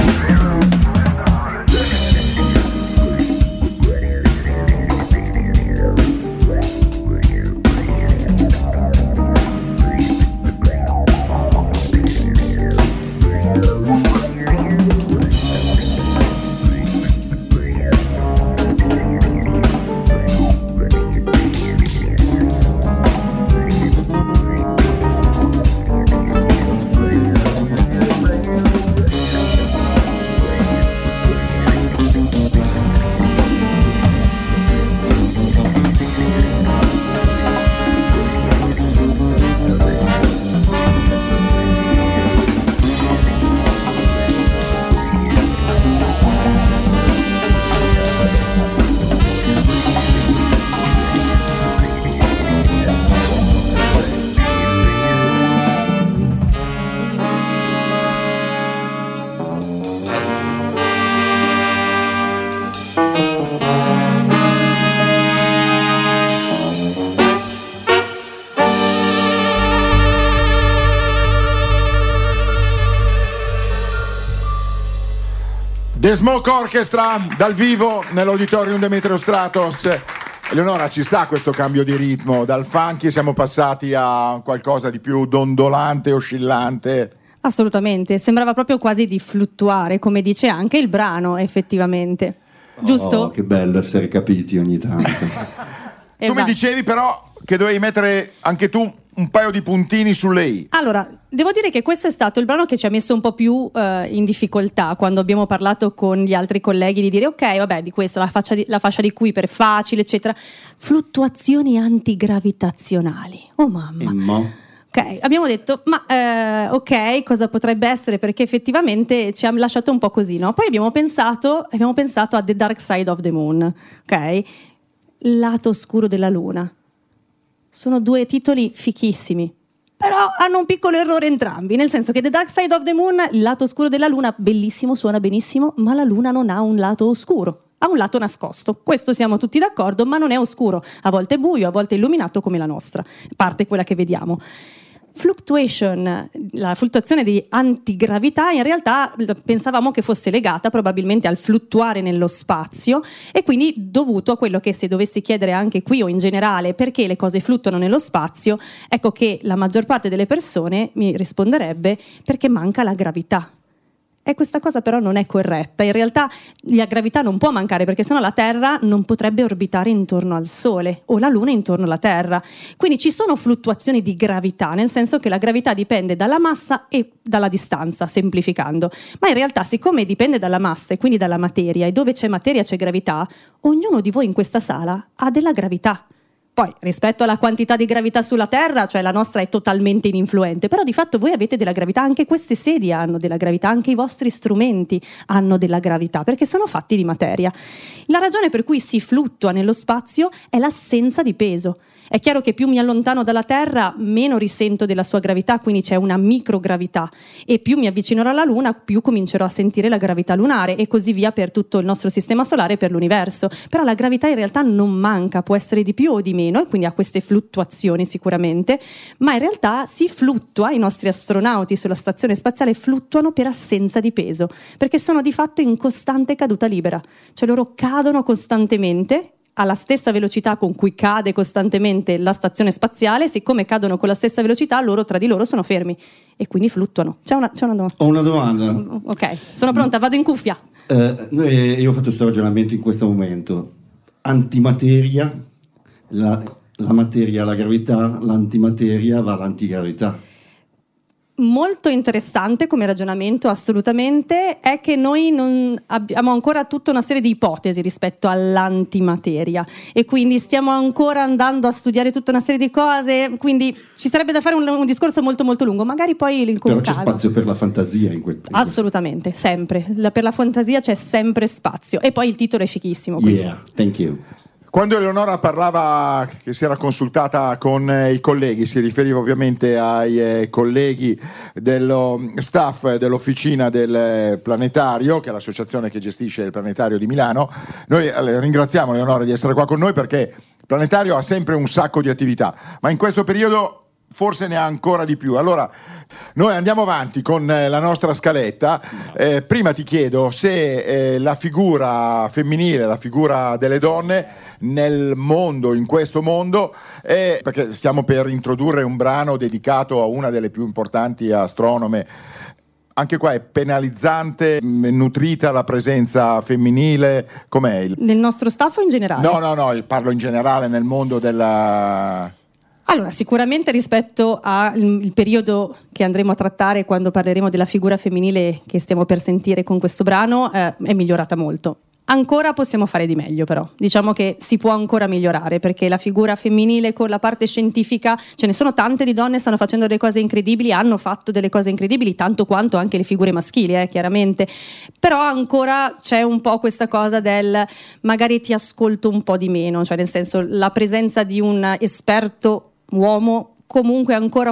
The Smoke Orchestra dal vivo nell'Auditorium Demetrio Stratos. Eleonora, ci sta questo cambio di ritmo? Dal funky siamo passati a qualcosa di più dondolante, oscillante. Assolutamente, sembrava proprio quasi di fluttuare, come dice anche il brano, effettivamente. Giusto? Oh, che bello essere capiti ogni tanto. Tu mi dicevi però che dovevi mettere anche tu un paio di puntini sulle i. Allora, devo dire che questo è stato il brano che ci ha messo un po' più in difficoltà quando abbiamo parlato con gli altri colleghi di dire ok, vabbè, di questo, la fascia di Kuiper facile, eccetera. Fluttuazioni antigravitazionali. Oh mamma. Ok, abbiamo detto, ma ok, cosa potrebbe essere? Perché effettivamente ci ha lasciato un po' così, no? Poi abbiamo pensato a The Dark Side of the Moon, ok? Lato oscuro della luna. Sono due titoli fichissimi, però hanno un piccolo errore entrambi, nel senso che The Dark Side of the Moon, il lato oscuro della luna, bellissimo, suona benissimo, ma la luna non ha un lato oscuro, ha un lato nascosto. Questo siamo tutti d'accordo, ma non è oscuro, a volte è buio, a volte è illuminato come la nostra, parte quella che vediamo. Fluctuation, la fluttuazione di antigravità, in realtà pensavamo che fosse legata probabilmente al fluttuare nello spazio e quindi dovuto a quello che, se dovessi chiedere anche qui o in generale perché le cose fluttuano nello spazio, ecco che la maggior parte delle persone mi risponderebbe perché manca la gravità. E questa cosa però non è corretta. In realtà la gravità non può mancare, perché sennò la Terra non potrebbe orbitare intorno al Sole o la Luna intorno alla Terra. Quindi ci sono fluttuazioni di gravità, nel senso che la gravità dipende dalla massa e dalla distanza, semplificando. Ma in realtà, siccome dipende dalla massa e quindi dalla materia, e dove c'è materia c'è gravità, ognuno di voi in questa sala ha della gravità. Poi, rispetto alla quantità di gravità sulla Terra, cioè la nostra è totalmente ininfluente, però di fatto voi avete della gravità, anche queste sedie hanno della gravità, anche i vostri strumenti hanno della gravità, perché sono fatti di materia. La ragione per cui si fluttua nello spazio è l'assenza di peso. È chiaro che più mi allontano dalla Terra, meno risento della sua gravità, quindi c'è una microgravità, e più mi avvicinerò alla Luna, più comincerò a sentire la gravità lunare, e così via per tutto il nostro sistema solare e per l'universo. Però la gravità in realtà non manca, può essere di più o di meno, e quindi ha queste fluttuazioni sicuramente, ma in realtà si fluttua, i nostri astronauti sulla stazione spaziale fluttuano per assenza di peso, perché sono di fatto in costante caduta libera, cioè loro cadono costantemente alla stessa velocità con cui cade costantemente la stazione spaziale. Siccome cadono con la stessa velocità, loro tra di loro sono fermi e quindi fluttuano. C'è una domanda? Ho una domanda. Ok, sono pronta, vado in cuffia. Io ho fatto questo ragionamento in questo momento. Antimateria, la materia alla gravità, l'antimateria va all'antigravità. molto interessante come ragionamento, assolutamente, è che noi non abbiamo ancora tutta una serie di ipotesi rispetto all'antimateria e quindi stiamo ancora andando a studiare tutta una serie di cose, quindi ci sarebbe da fare un discorso molto molto lungo, magari poi Però c'è spazio per la fantasia in quel paese. Assolutamente, sempre. Per la fantasia c'è sempre spazio e poi il titolo è fighissimo. Quindi. Yeah, thank you. Quando Eleonora parlava che si era consultata con i colleghi, si riferiva ovviamente ai colleghi dello staff dell'officina del Planetario, che è l'associazione che gestisce il Planetario di Milano. Noi ringraziamo Eleonora di essere qua con noi perché il Planetario ha sempre un sacco di attività, ma in questo periodo forse ne ha ancora di più. Allora, noi andiamo avanti con la nostra scaletta. Prima ti chiedo se la figura femminile, la figura delle donne nel mondo, in questo mondo, perché stiamo per introdurre un brano dedicato a una delle più importanti astronome. Anche qua è penalizzante, nutrita la presenza femminile, com'è? Nel nostro staff o in generale? No, parlo in generale nel mondo della... Allora, sicuramente rispetto al periodo che andremo a trattare quando parleremo della figura femminile che stiamo per sentire con questo brano, è migliorata molto. Ancora possiamo fare di meglio, però diciamo che si può ancora migliorare, perché la figura femminile con la parte scientifica, ce ne sono tante di donne, stanno facendo delle cose incredibili, hanno fatto delle cose incredibili tanto quanto anche le figure maschili, chiaramente, però ancora c'è un po' questa cosa del magari ti ascolto un po' di meno, cioè nel senso la presenza di un esperto uomo comunque ancora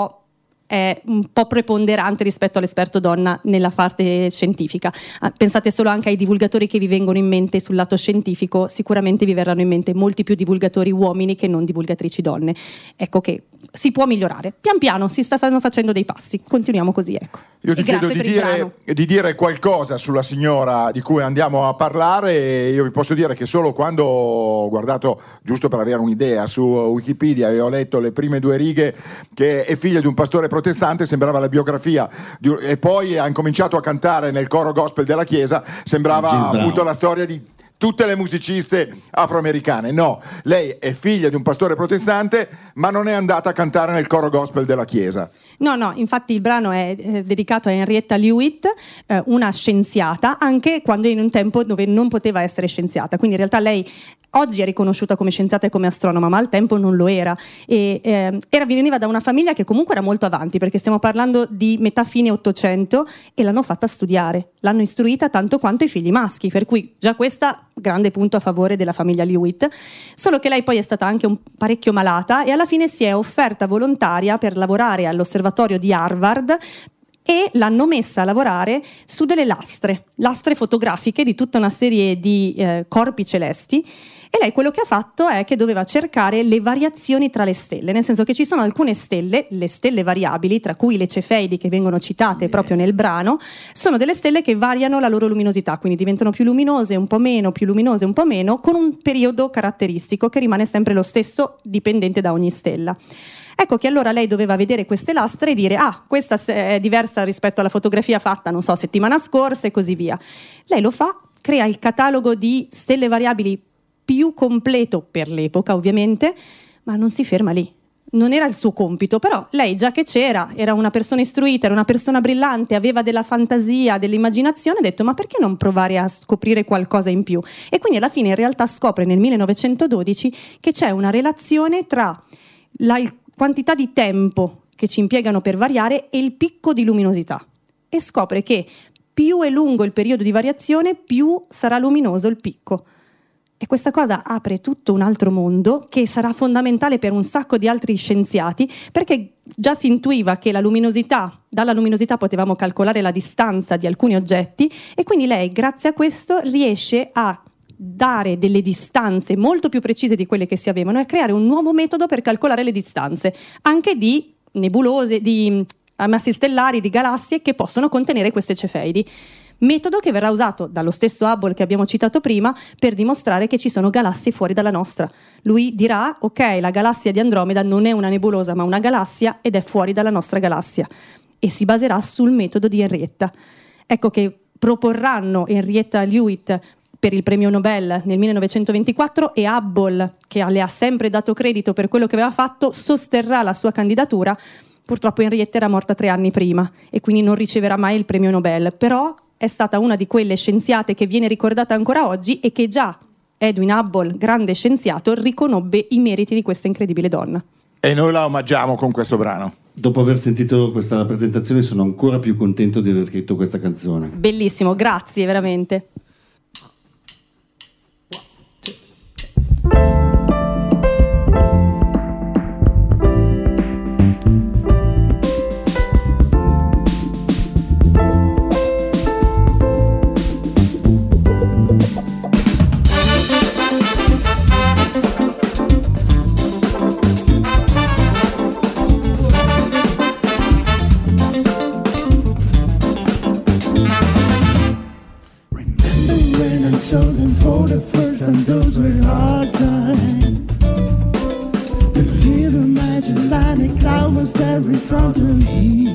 è un po' preponderante rispetto all'esperto donna nella parte scientifica. Pensate solo anche ai divulgatori che vi vengono in mente sul lato scientifico, sicuramente vi verranno in mente molti più divulgatori uomini che non divulgatrici donne. Ecco che si può migliorare, pian piano si stanno facendo dei passi, continuiamo così, ecco. Io ti chiedo di dire qualcosa sulla signora di cui andiamo a parlare. Io vi posso dire che solo quando ho guardato, giusto per avere un'idea, su Wikipedia e ho letto le prime 2 righe che è figlia di un pastore protestante, sembrava la biografia e poi ha incominciato a cantare nel coro gospel della chiesa, sembrava appunto la storia di tutte le musiciste afroamericane. No, lei è figlia di un pastore protestante, ma non è andata a cantare nel coro gospel della chiesa. No, infatti il brano è dedicato a Henrietta Leavitt, una scienziata, anche quando in un tempo dove non poteva essere scienziata, quindi in realtà lei oggi è riconosciuta come scienziata e come astronoma, ma al tempo non lo era, e veniva da una famiglia che comunque era molto avanti, perché stiamo parlando di metà fine 800 e l'hanno fatta studiare, l'hanno istruita tanto quanto i figli maschi, per cui già questa grande punto a favore della famiglia Leavitt. Solo che lei poi è stata anche parecchio malata e alla fine si è offerta volontaria per lavorare all'osservatorio di Harvard e l'hanno messa a lavorare su delle lastre fotografiche di tutta una serie di corpi celesti. E lei quello che ha fatto è che doveva cercare le variazioni tra le stelle, nel senso che ci sono alcune stelle, le stelle variabili, tra cui le Cefeidi che vengono citate proprio nel brano, sono delle stelle che variano la loro luminosità, quindi diventano più luminose, un po' meno, più luminose, un po' meno, con un periodo caratteristico che rimane sempre lo stesso, dipendente da ogni stella. Ecco che allora lei doveva vedere queste lastre e dire questa è diversa rispetto alla fotografia fatta, non so, settimana scorsa e così via. Lei lo fa, crea il catalogo di stelle variabili più completo per l'epoca ovviamente, ma non si ferma lì. Non era il suo compito, però lei già che c'era, era una persona istruita, era una persona brillante, aveva della fantasia, dell'immaginazione, ha detto ma perché non provare a scoprire qualcosa in più? E quindi alla fine in realtà scopre nel 1912 che c'è una relazione tra la quantità di tempo che ci impiegano per variare e il picco di luminosità, e scopre che più è lungo il periodo di variazione, più sarà luminoso il picco. E questa cosa apre tutto un altro mondo che sarà fondamentale per un sacco di altri scienziati, perché già si intuiva che dalla luminosità potevamo calcolare la distanza di alcuni oggetti, e quindi lei, grazie a questo, riesce a dare delle distanze molto più precise di quelle che si avevano e a creare un nuovo metodo per calcolare le distanze, anche di nebulose, di massi stellari, di galassie che possono contenere queste Cefeidi. Metodo che verrà usato dallo stesso Hubble che abbiamo citato prima per dimostrare che ci sono galassie fuori dalla nostra. Lui dirà, ok, la galassia di Andromeda non è una nebulosa ma una galassia ed è fuori dalla nostra galassia, e si baserà sul metodo di Henrietta. Ecco che proporranno Henrietta Leavitt per il premio Nobel nel 1924, e Hubble, che le ha sempre dato credito per quello che aveva fatto, sosterrà la sua candidatura, Purtroppo Henrietta era morta 3 anni prima e quindi non riceverà mai il premio Nobel, però è stata una di quelle scienziate che viene ricordata ancora oggi e che già Edwin Hubble, grande scienziato, riconobbe i meriti di questa incredibile donna. E noi la omaggiamo con questo brano. Dopo aver sentito questa presentazione sono ancora più contento di aver scritto questa canzone. Bellissimo, grazie veramente. Saw them for the first time, those were hard times. The little Magellanic cloud was there in front of me.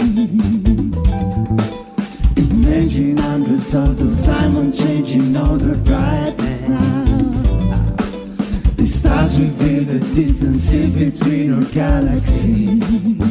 Imagine hundreds of those diamonds changing all their brightness now. The stars reveal the distances between our galaxies.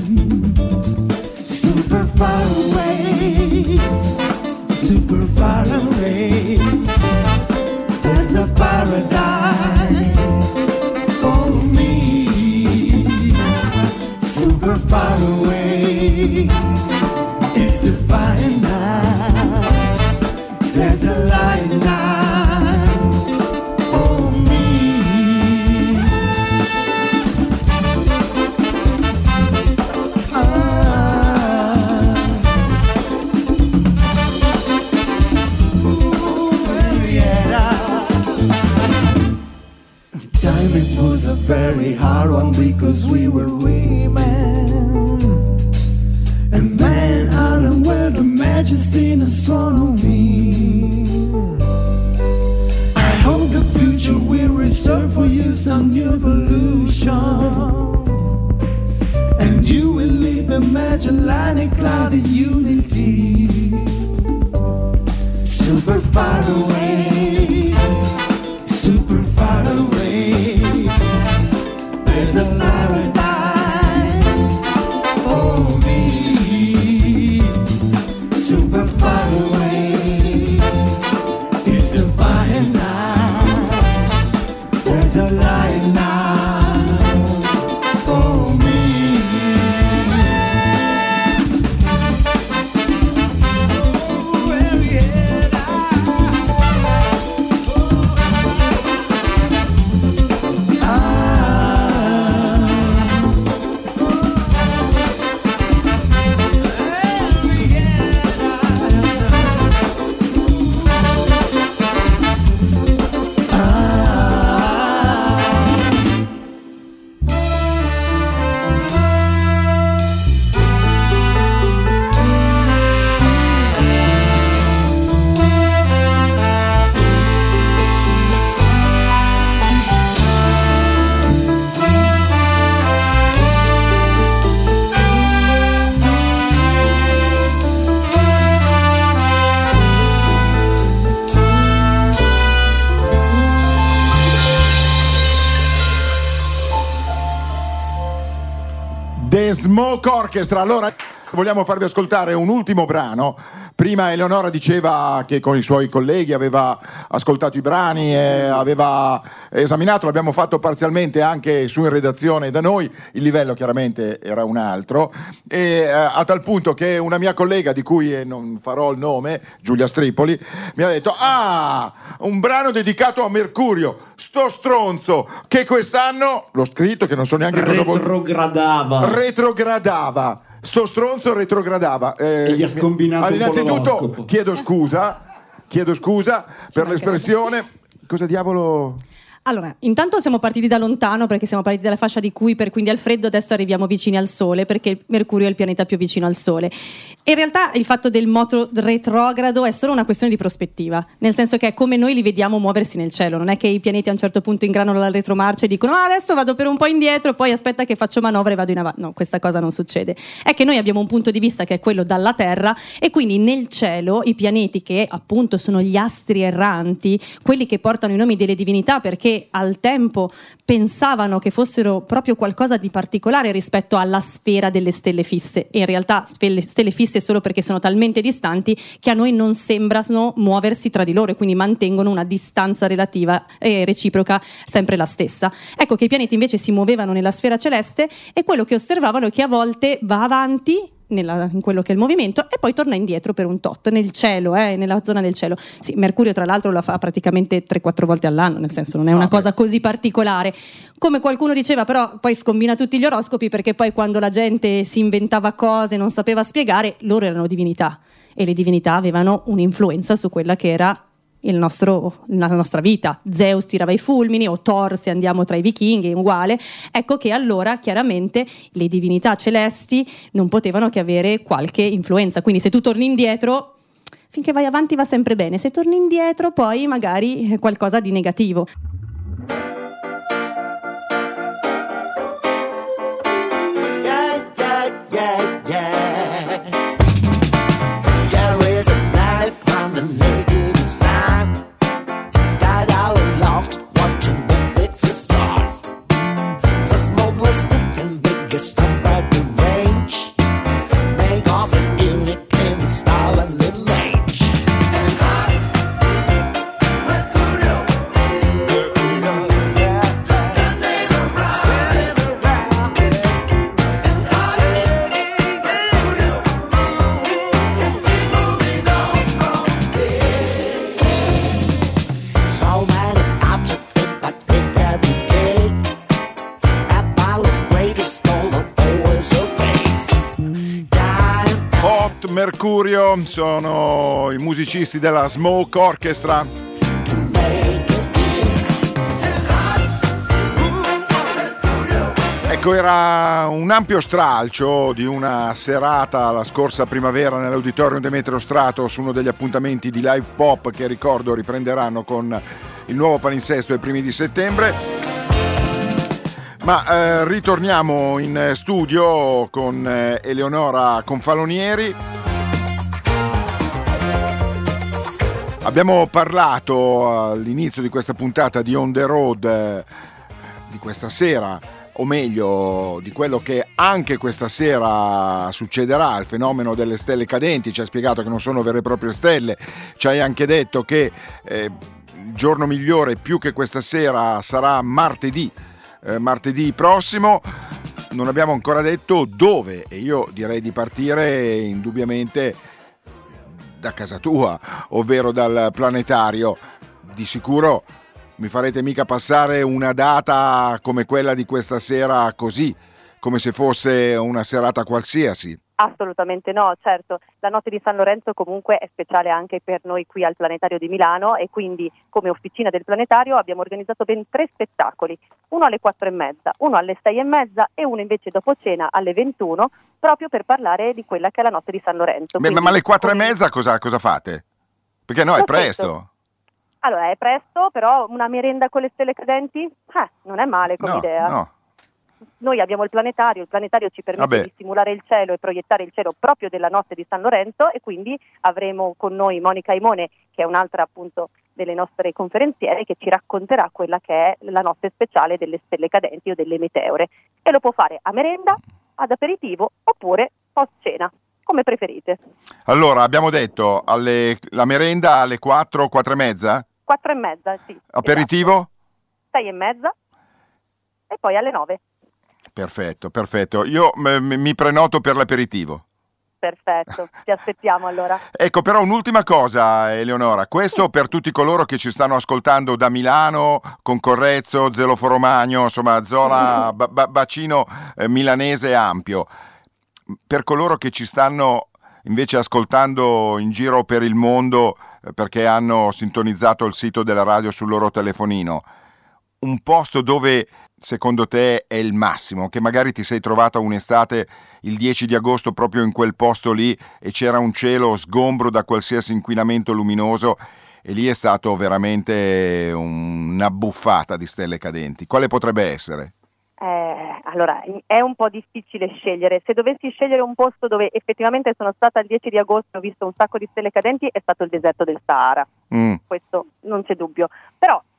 Super far away, super far away. There's a paradise for me. Super far away, it's the fire now. There's a light now for me. It was a very hard one because we were women, and men unaware the majesty in astronomy. I hope the future will reserve for you some new evolution, and you will lead the Magellanic cloud in unity. Super far away, super far away. There's a paradise for me. Super far away, it's the fire now. There's a light now for me. Oh, yeah. The Smoke Orchestra. Allora vogliamo farvi ascoltare un ultimo brano. Prima Eleonora diceva che con i suoi colleghi aveva ascoltato i brani e aveva esaminato, l'abbiamo fatto parzialmente anche su in redazione da noi, il livello chiaramente era un altro, e a tal punto che una mia collega, di cui non farò il nome, Giulia Stripoli, mi ha detto: ah, un brano dedicato a Mercurio, sto stronzo che quest'anno, l'ho scritto che non so neanche cosa retrogradava. Sto stronzo retrogradava. E gli ha scombinato innanzitutto chiedo scusa per l'espressione. Cosa diavolo? Allora, intanto siamo partiti da lontano perché siamo partiti dalla fascia di Kuiper, quindi al freddo, adesso arriviamo vicini al Sole perché Mercurio è il pianeta più vicino al Sole. In realtà il fatto del moto retrogrado è solo una questione di prospettiva, nel senso che è come noi li vediamo muoversi nel cielo, non è che i pianeti a un certo punto ingranano la retromarcia e dicono adesso vado per un po' indietro, poi aspetta che faccio manovra e vado in avanti. No, questa cosa non succede. È che noi abbiamo un punto di vista che è quello dalla Terra e quindi nel cielo i pianeti, che appunto sono gli astri erranti, quelli che portano i nomi delle divinità perché che al tempo pensavano che fossero proprio qualcosa di particolare rispetto alla sfera delle stelle fisse, e in realtà stelle fisse solo perché sono talmente distanti che a noi non sembrano muoversi tra di loro e quindi mantengono una distanza relativa e reciproca sempre la stessa. Ecco che i pianeti invece si muovevano nella sfera celeste, e quello che osservavano è che a volte va avanti in quello che è il movimento e poi torna indietro per un tot nel cielo, nella zona del cielo. Sì, Mercurio tra l'altro la fa praticamente 3-4 volte all'anno, nel senso non è una cosa così particolare. Come qualcuno diceva, però poi scombina tutti gli oroscopi, perché poi quando la gente si inventava cose, non sapeva spiegare, loro erano divinità e le divinità avevano un'influenza su quella che era la nostra vita. Zeus tirava i fulmini, o Thor se andiamo tra i vichinghi, uguale. Ecco che allora chiaramente le divinità celesti non potevano che avere qualche influenza, quindi se tu torni indietro, finché vai avanti va sempre bene, se torni indietro poi magari è qualcosa di negativo. Mercurio sono i musicisti della Smoke Orchestra. Ecco, era un ampio stralcio di una serata la scorsa primavera nell'Auditorium Demetrio Stratos, uno degli appuntamenti di live pop che, ricordo, riprenderanno con il nuovo palinsesto ai primi di settembre. Ma ritorniamo in studio con Eleonora Confalonieri. Abbiamo parlato all'inizio di questa puntata di On The Road di questa sera, o meglio di quello che anche questa sera succederà, il fenomeno delle stelle cadenti. Ci hai spiegato che non sono vere e proprie stelle, ci hai anche detto che il giorno migliore più che questa sera sarà martedì prossimo. Non abbiamo ancora detto dove, e io direi di partire indubbiamente da casa tua, ovvero dal planetario. Di sicuro mi farete mica passare una data come quella di questa sera così, come se fosse una serata qualsiasi. Assolutamente no, certo. La notte di San Lorenzo comunque è speciale anche per noi qui al Planetario di Milano, e quindi come officina del Planetario abbiamo organizzato ben 3 spettacoli, uno alle 4:30, uno alle 6:30 e uno invece dopo cena alle 21, proprio per parlare di quella che è la notte di San Lorenzo. Ma alle 4:30 cosa fate? Perché no, è presto. Allora, è presto, però una merenda con le stelle cadenti? Non è male come idea. No. Noi abbiamo il planetario ci permette di simulare il cielo e proiettare il cielo proprio della notte di San Lorenzo, e quindi avremo con noi Monica Imone, che è un'altra appunto delle nostre conferenziere, che ci racconterà quella che è la notte speciale delle stelle cadenti o delle meteore, e lo può fare a merenda, ad aperitivo oppure post cena, come preferite. Allora, abbiamo detto la merenda alle 4:30? 4:30, sì. Aperitivo? 6:30 e poi alle 9. Perfetto. Io mi prenoto per l'aperitivo. Perfetto, ti aspettiamo allora. Ecco, però un'ultima cosa, Eleonora, questo per tutti coloro che ci stanno ascoltando da Milano, Concorrezzo, Zelofo Romagno, insomma zona bacino milanese ampio. Per coloro che ci stanno invece ascoltando in giro per il mondo perché hanno sintonizzato il sito della radio sul loro telefonino, un posto dove secondo te è il massimo, che magari ti sei trovata un'estate il 10 di agosto proprio in quel posto lì e c'era un cielo sgombro da qualsiasi inquinamento luminoso e lì è stato veramente una buffata di stelle cadenti, quale potrebbe essere? Allora, è un po' difficile scegliere. Se dovessi scegliere un posto dove effettivamente sono stata il 10 di agosto e ho visto un sacco di stelle cadenti, è stato il deserto del Sahara. Questo non c'è dubbio. Però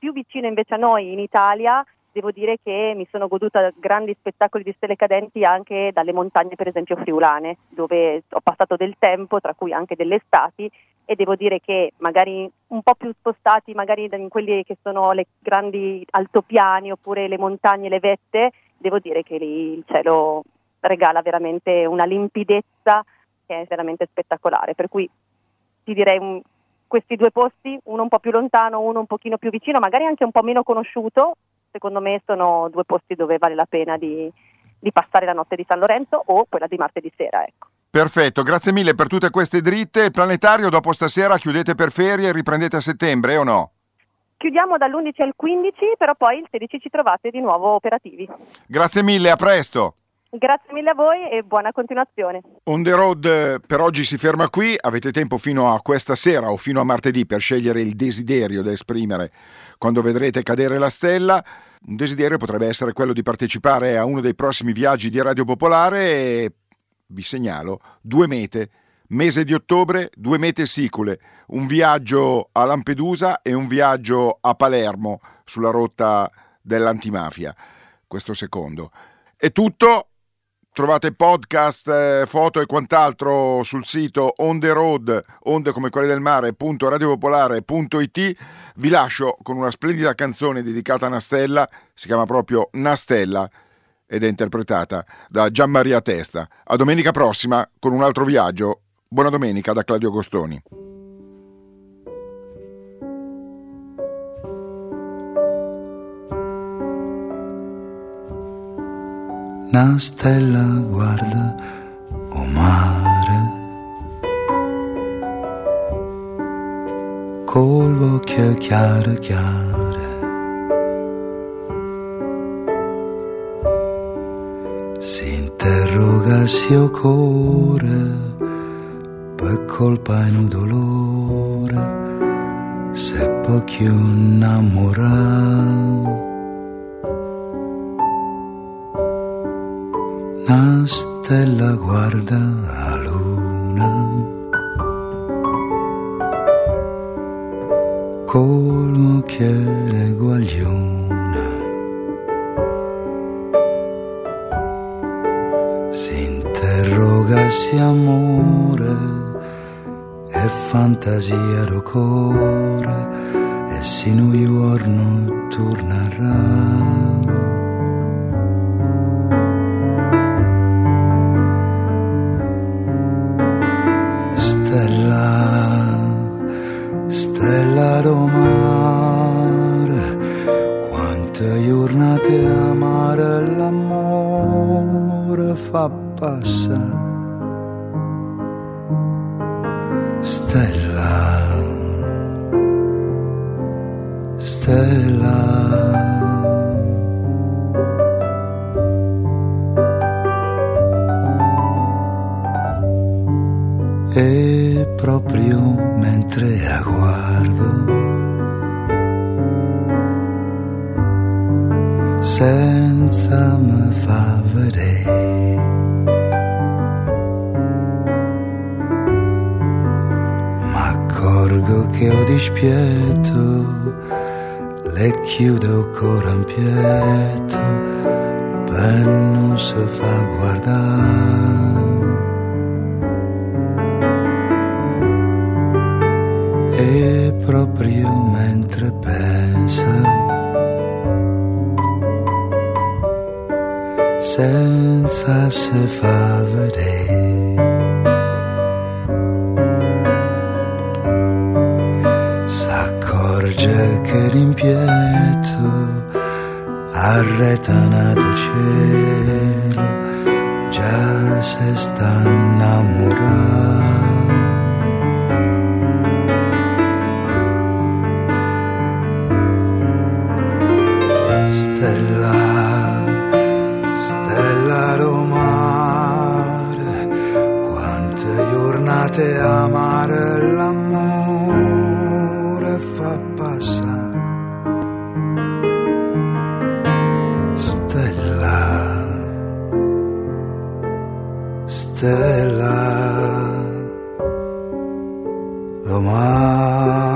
più vicino invece a noi in Italia, devo dire che mi sono goduta grandi spettacoli di stelle cadenti anche dalle montagne, per esempio friulane, dove ho passato del tempo, tra cui anche delle estati, e devo dire che magari un po' più spostati, magari in quelli che sono le grandi altopiani oppure le montagne, le vette, devo dire che lì il cielo regala veramente una limpidezza che è veramente spettacolare, per cui ti direi questi due posti, uno un po' più lontano, uno un pochino più vicino, magari anche un po' meno conosciuto. Secondo me sono due posti dove vale la pena di passare la notte di San Lorenzo o quella di martedì sera, ecco. Perfetto, grazie mille per tutte queste dritte. Il planetario dopo stasera chiudete per ferie e riprendete a settembre, o no? Chiudiamo dall'11 al 15, però poi il 16 ci trovate di nuovo operativi. Grazie mille, a presto. Grazie mille a voi e buona continuazione. On the Road per oggi si ferma qui, avete tempo fino a questa sera o fino a martedì per scegliere il desiderio da esprimere quando vedrete cadere la stella. Un desiderio potrebbe essere quello di partecipare a uno dei prossimi viaggi di Radio Popolare e vi segnalo 2 mete, mese di ottobre, 2 mete sicule, un viaggio a Lampedusa e un viaggio a Palermo sulla rotta dell'antimafia, questo secondo. È tutto. Trovate podcast, foto e quant'altro sul sito On The Road, onde come quelle del mare.radiopopolare.it. Vi lascio con una splendida canzone dedicata a Nastella, si chiama proprio Nastella ed è interpretata da Gianmaria Testa. A domenica prossima con un altro viaggio. Buona domenica da Claudio Gostoni. Una stella guarda, o mare, col occhio chiaro chiaro, si interroga se o cuore, per colpa e un dolore, se può più innamorare. Una stella guarda la luna, col occhiere guaglione, si interroga se amore e fantasia do cuore e se un giorno tornerà. Stella do mare, quante giornate amare l'amore fa passare. Stella, stella, e proprio mentre la guardo, senza me fa vedere, m'accorgo che ho dispieto, le chiudo ancora in pieto, per non si fa guardare. E proprio mentre pensa, senza se fa vedere, s'accorge che l'impietto arretanato cielo già se sta innamorando. Stella, stella do mare, quante giornate amare l'amore fa passare. Stella, stella do mare.